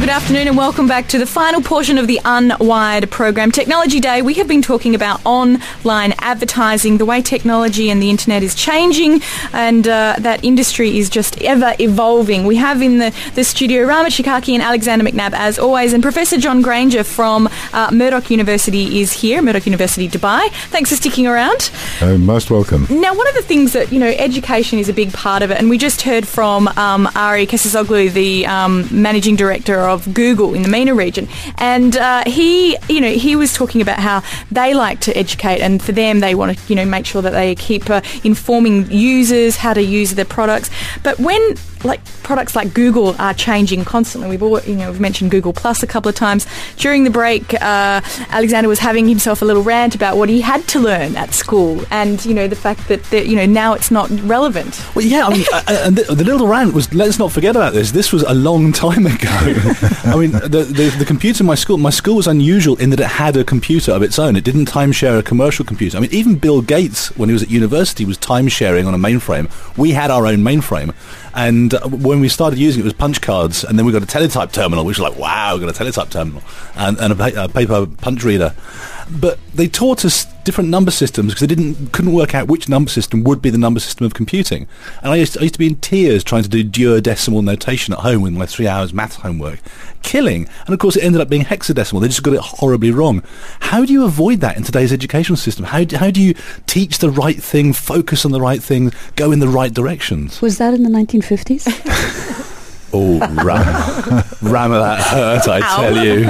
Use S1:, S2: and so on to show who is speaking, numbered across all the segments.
S1: good afternoon and welcome back to the final portion of the Unwired program. Technology Day, we have been talking about online advertising, the way technology and the internet is changing, and that industry is just ever evolving. We have in the studio Rama Shikaki and Alexander McNabb as always, and Professor John Granger from Murdoch University is here, Murdoch University Dubai. Thanks for sticking around.
S2: Most welcome.
S1: Now, one of the things that, education is a big part of it, and we just heard from Ari Kesesoglu, the managing director of Google in the MENA region, and he was talking about how they like to educate, and for them they want to make sure that they keep informing users how to use their products. But when products like Google are changing constantly, we've mentioned Google Plus a couple of times during the break. Alexander was having himself a little rant about what he had to learn at school, and the fact that now it's not relevant.
S3: Well, yeah, and the little rant was, let's not forget about this. This was a long time ago. I mean, the computer in my school was unusual in that it had a computer of its own. It didn't timeshare a commercial computer. I mean, even Bill Gates, when he was at university, was timesharing on a mainframe. We had our own mainframe. And when we started using it, it was punch cards, and then we got a teletype terminal, which was like, wow, we got a teletype terminal, and a paper punch reader. But they taught us different number systems because they couldn't work out which number system would be the number system of computing. And I used to be in tears trying to do duodecimal notation at home with my 3 hours maths homework. Killing. And of course it ended up being hexadecimal. They just got it horribly wrong. How do you avoid that in today's educational system? How do you teach the right thing, focus on the right thing, go in the right directions?
S4: Was that in the 1950s?
S3: Oh, Rama, that hurt, I tell you.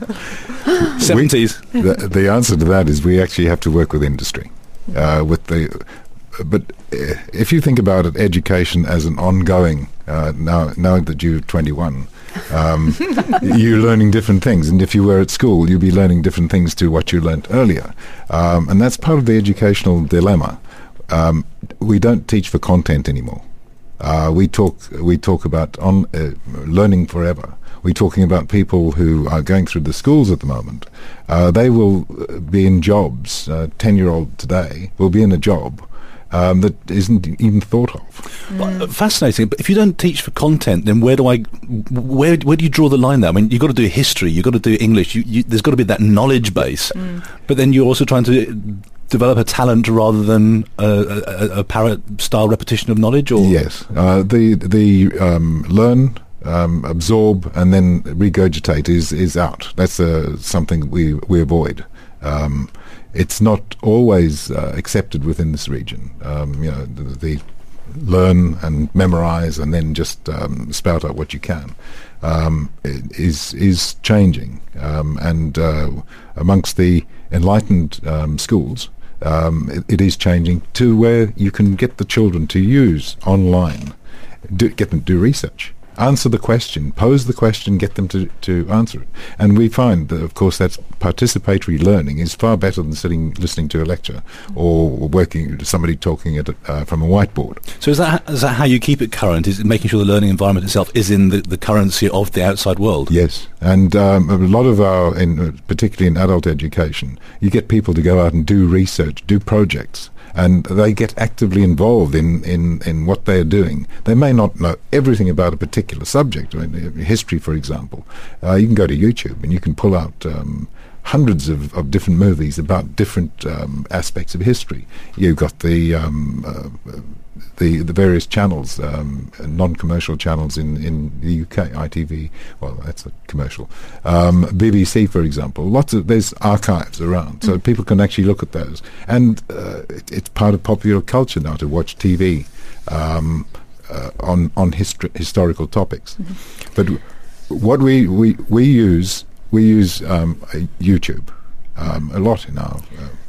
S3: 70s.
S2: The answer to that is we actually have to work with industry. But if you think about it, education as an ongoing, now that you're 21, you're learning different things. And if you were at school, you'd be learning different things to what you learnt earlier. And that's part of the educational dilemma. We don't teach for content anymore. We talk about learning forever. We're talking about people who are going through the schools at the moment. They will be in jobs. 10-year-old today will be in a job that isn't even thought of.
S3: Fascinating. But if you don't teach for content, then where do you draw the line there? I mean, you've got to do history, you've got to do English. There's got to be that knowledge base. But then you're also trying to develop a talent rather than a parrot-style repetition of knowledge? Or?
S2: Yes. The learn, absorb, and then regurgitate is out. That's something we avoid. It's not always accepted within this region. The learn and memorize and then just spout out what you can is changing. And amongst the enlightened schools, it is changing to where you can get the children to use online, get them to do research, answer the question, pose the question, get them to answer it. And we find that, of course, that's participatory learning is far better than listening to a lecture or working somebody talking from a whiteboard.
S3: So is that how you keep it current? Is it making sure the learning environment itself is in the currency of the outside world?
S2: Yes, and a lot of particularly in adult education, you get people to go out and do research, do projects, and they get actively involved in what they're doing. They may not know everything about a particular subject. I mean, history, for example. You can go to YouTube and you can pull out hundreds of different movies about different aspects of history. You've got the various channels, non-commercial channels in the UK, ITV, well, that's a commercial. BBC, for example, there's archives around, so people can actually look at those. And it's part of popular culture now to watch TV on historical topics. But what we use YouTube a lot in our.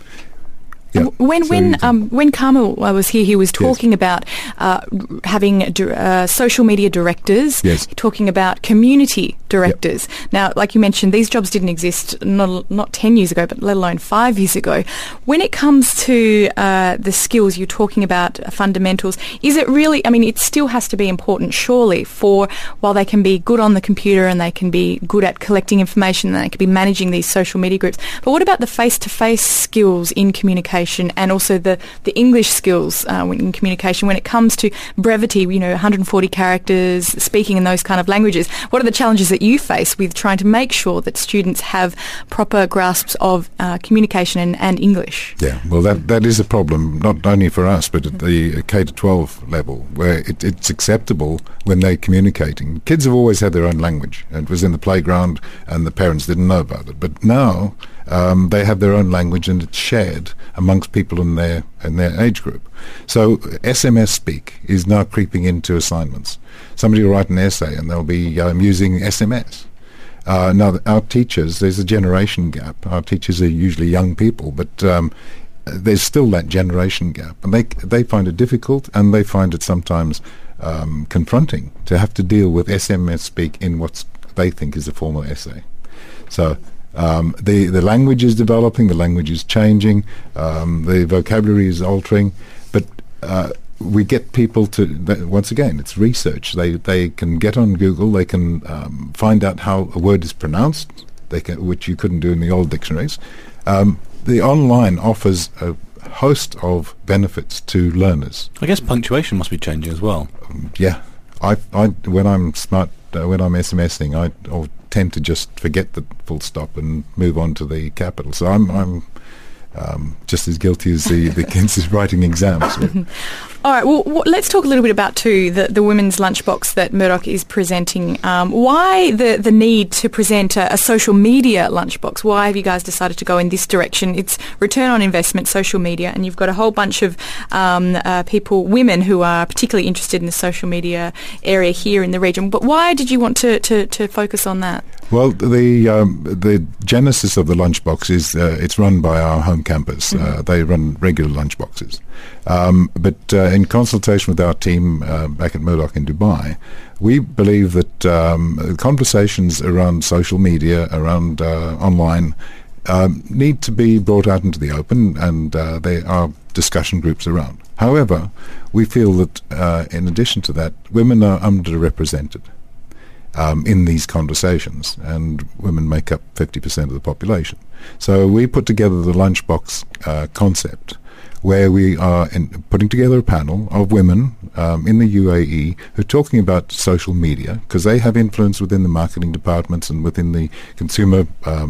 S1: When Carmel was here, he was talking about having social media directors, talking about community directors. Now, like you mentioned, these jobs didn't exist not 10 years ago, but let alone 5 years ago. When it comes to the skills you're talking about, fundamentals, is it really, I mean, it still has to be important, surely, while they can be good on the computer and they can be good at collecting information and they can be managing these social media groups. But what about the face-to-face skills in communication and also the English skills in communication when it comes to brevity, 140 characters, speaking in those kind of languages? What are the challenges that that you face with trying to make sure that students have proper grasps of communication and English.
S2: Yeah, well, that is a problem, not only for us, but at the K-12 level, where it's acceptable when they're communicating. Kids have always had their own language. It was in the playground, and the parents didn't know about it. But now they have their own language, and it's shared amongst people in their age group. So SMS speak is now creeping into assignments. Somebody will write an essay, and they'll be using SMS. Now, our teachers, there's a generation gap. Our teachers are usually young people, but there's still that generation gap. And they find it difficult, and they find it sometimes confronting to have to deal with SMS speak in what they think is a formal essay. So the language is developing, the language is changing, the vocabulary is altering, but we get people to, once again, it's research. They can get on Google, they can find out how a word is pronounced, which you couldn't do in the old dictionaries. The online offers a host of benefits to learners.
S3: I guess punctuation must be changing as well.
S2: Yeah. When I'm SMSing, I'll tend to just forget the full stop and move on to the capital. So I'm just as guilty as the kids writing exams.
S1: All right, well, let's talk a little bit about, too, the women's lunchbox that Murdoch is presenting. Why the need to present a social media lunchbox? Why have you guys decided to go in this direction? It's return on investment, social media, and you've got a whole bunch of women who are particularly interested in the social media area here in the region. But why did you want to focus on that?
S2: Well, the genesis of the lunchbox is it's run by our home campus. They run regular lunchboxes. But in consultation with our team back at Murdoch in Dubai, we believe that conversations around social media, around online, need to be brought out into the open, and there are discussion groups around. However, we feel that in addition to that, women are underrepresented in these conversations, and women make up 50% of the population. So we put together the lunchbox concept, where we are putting together a panel of women in the UAE who are talking about social media, because they have influence within the marketing departments and within the consumer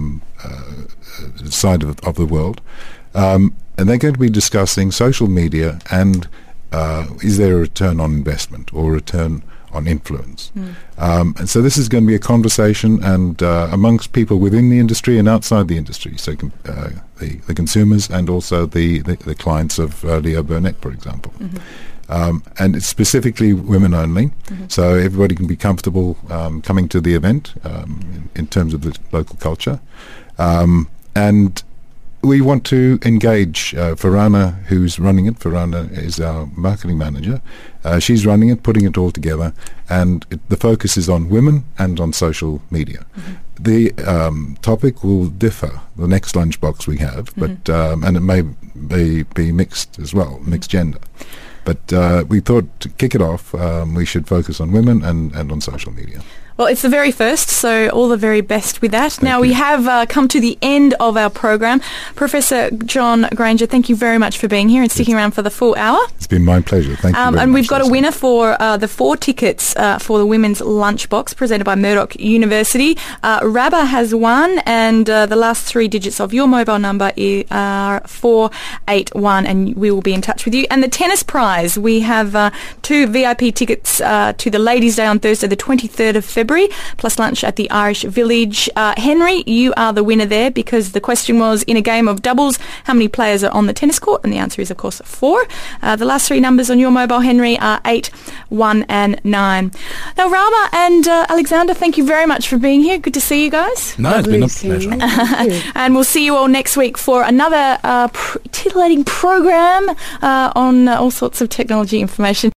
S2: side of the world. And they're going to be discussing social media and is there a return on investment or return on influence. And so this is going to be a conversation and amongst people within the industry and outside the industry, so the consumers and also the clients of Leo Burnett, for example. And it's specifically women only, so everybody can be comfortable coming to the event in terms of the local culture. And we want to engage Farhana, who's running it. Farhana is our marketing manager. She's running it, putting it all together, and the focus is on women and on social media. The topic will differ, the next lunchbox we have, but and it may be mixed as well, mixed gender. But we thought to kick it off, we should focus on women and on social media.
S1: Well, it's the very first, so all the very best with that. Now, we have come to the end of our program. Professor John Granger, thank you very much for being here and sticking around for the full hour.
S2: It's been my pleasure. Thank you very much.
S1: And we've got a winner for the 4 tickets for the Women's Lunchbox presented by Murdoch University. Rabba has won, and the last 3 digits of your mobile number are 481, and we will be in touch with you. And the tennis prize, we have 2 VIP tickets to the Ladies' Day on Thursday, the 23rd of February, plus lunch at the Irish Village. Henry, you are the winner there, because the question was, in a game of doubles, how many players are on the tennis court? And the answer is, of course, 4. The last 3 numbers on your mobile, Henry, are 8, 1 and 9. Now, Rama and Alexander, thank you very much for being here. Good to see you guys.
S3: No, it's been a pleasure.
S1: And we'll see you all next week for another titillating program on all sorts of technology information.